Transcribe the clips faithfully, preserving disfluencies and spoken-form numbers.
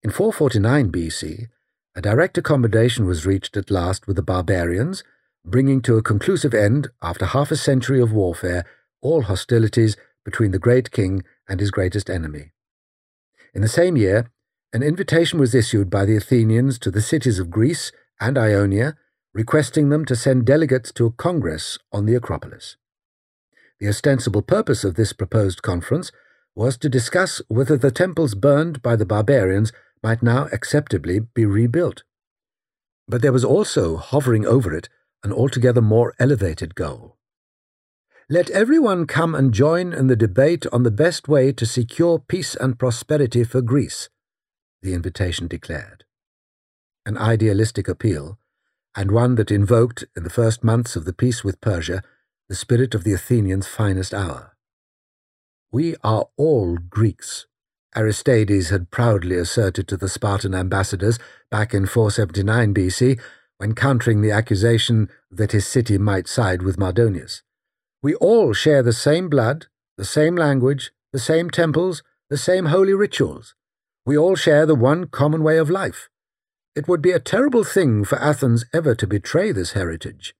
In four forty-nine B C, a direct accommodation was reached at last with the barbarians, bringing to a conclusive end, after half a century of warfare, all hostilities between the great king and his greatest enemy. In the same year, an invitation was issued by the Athenians to the cities of Greece and Ionia, requesting them to send delegates to a congress on the Acropolis. The ostensible purpose of this proposed conference was to discuss whether the temples burned by the barbarians might now acceptably be rebuilt. But there was also, hovering over it, an altogether more elevated goal. "Let everyone come and join in the debate on the best way to secure peace and prosperity for Greece," the invitation declared. An idealistic appeal, and one that invoked, in the first months of the peace with Persia, the spirit of the Athenians' finest hour. "We are all Greeks," Aristides had proudly asserted to the Spartan ambassadors back in four seventy-nine B C, when countering the accusation that his city might side with Mardonius. "We all share the same blood, the same language, the same temples, the same holy rituals. We all share the one common way of life. It would be a terrible thing for Athens ever to betray this heritage."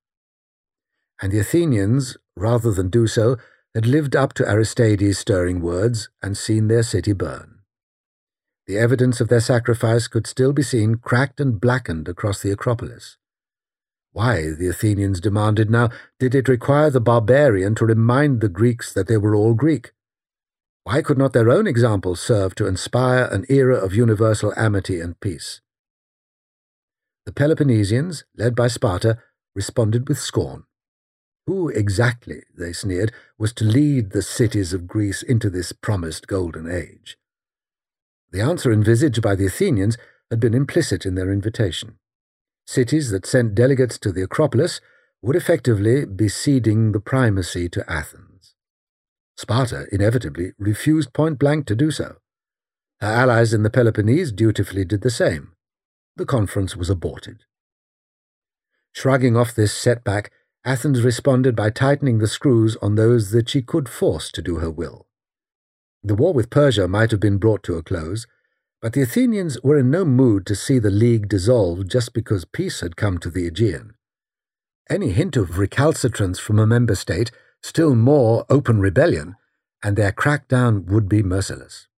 And the Athenians, rather than do so, had lived up to Aristides' stirring words and seen their city burn. The evidence of their sacrifice could still be seen cracked and blackened across the Acropolis. Why, the Athenians demanded now, did it require the barbarian to remind the Greeks that they were all Greek? Why could not their own example serve to inspire an era of universal amity and peace? The Peloponnesians, led by Sparta, responded with scorn. Who exactly, they sneered, was to lead the cities of Greece into this promised golden age? The answer envisaged by the Athenians had been implicit in their invitation. Cities that sent delegates to the Acropolis would effectively be ceding the primacy to Athens. Sparta, inevitably, refused point-blank to do so. Her allies in the Peloponnese dutifully did the same. The conference was aborted. Shrugging off this setback, Athens responded by tightening the screws on those that she could force to do her will. The war with Persia might have been brought to a close, but the Athenians were in no mood to see the league dissolved just because peace had come to the Aegean. Any hint of recalcitrance from a member state, still more open rebellion, and their crackdown would be merciless.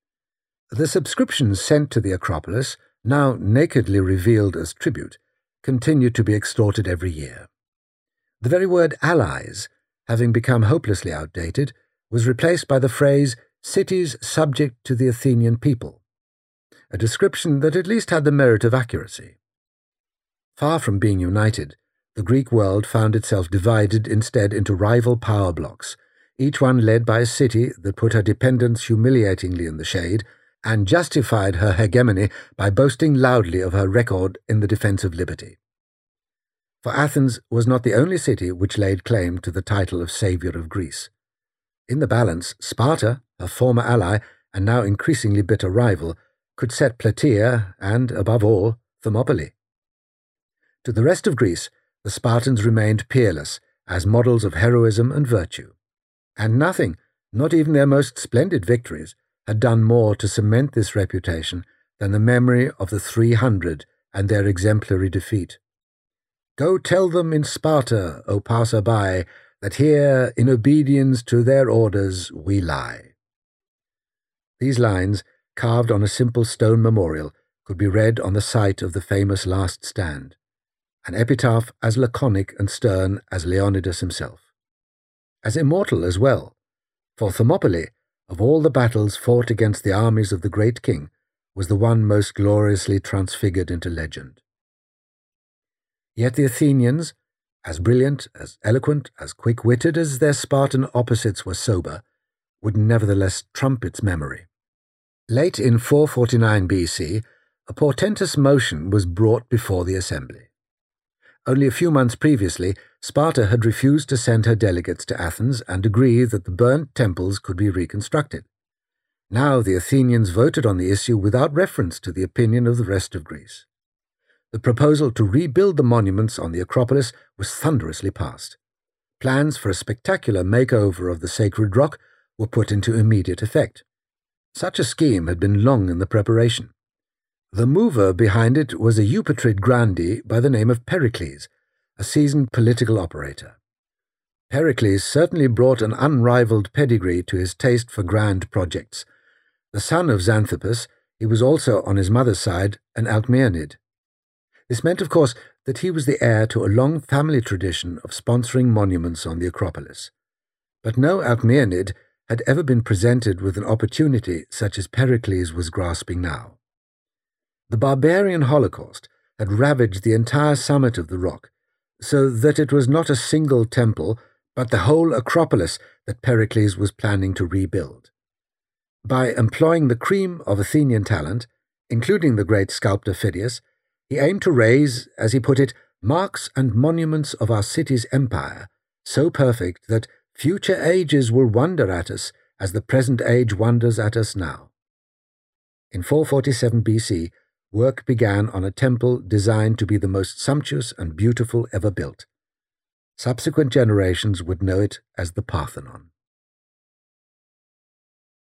The subscriptions sent to the Acropolis, now nakedly revealed as tribute, continued to be extorted every year. The very word allies, having become hopelessly outdated, was replaced by the phrase cities subject to the Athenian people, a description that at least had the merit of accuracy. Far from being united, the Greek world found itself divided instead into rival power blocks, each one led by a city that put her dependents humiliatingly in the shade and justified her hegemony by boasting loudly of her record in the defense of liberty. For Athens was not the only city which laid claim to the title of saviour of Greece. In the balance, Sparta, her former ally and now increasingly bitter rival, could set Plataea and, above all, Thermopylae. To the rest of Greece, the Spartans remained peerless as models of heroism and virtue, and nothing, not even their most splendid victories, had done more to cement this reputation than the memory of the three hundred and their exemplary defeat. "Go tell them in Sparta, O passer-by, that here, in obedience to their orders, we lie." These lines, carved on a simple stone memorial, could be read on the site of the famous Last Stand, an epitaph as laconic and stern as Leonidas himself. As immortal as well, for Thermopylae, of all the battles fought against the armies of the great king, was the one most gloriously transfigured into legend. Yet the Athenians, as brilliant, as eloquent, as quick-witted as their Spartan opposites were sober, would nevertheless trump its memory. Late in four forty-nine B C, a portentous motion was brought before the assembly. Only a few months previously, Sparta had refused to send her delegates to Athens and agree that the burnt temples could be reconstructed. Now the Athenians voted on the issue without reference to the opinion of the rest of Greece. The proposal to rebuild the monuments on the Acropolis was thunderously passed. Plans for a spectacular makeover of the sacred rock were put into immediate effect. Such a scheme had been long in the preparation. The mover behind it was a Eupatrid grandee by the name of Pericles, a seasoned political operator. Pericles certainly brought an unrivalled pedigree to his taste for grand projects. The son of Xanthippus, he was also, on his mother's side, an Alcmaeonid. This meant, of course, that he was the heir to a long family tradition of sponsoring monuments on the Acropolis. But no Alcmaeonid had ever been presented with an opportunity such as Pericles was grasping now. The barbarian Holocaust had ravaged the entire summit of the rock, so that it was not a single temple, but the whole Acropolis that Pericles was planning to rebuild. By employing the cream of Athenian talent, including the great sculptor Phidias, he aimed to raise, as he put it, marks and monuments of our city's empire, so perfect that future ages will wonder at us as the present age wonders at us now. In four forty-seven B C, work began on a temple designed to be the most sumptuous and beautiful ever built. Subsequent generations would know it as the Parthenon.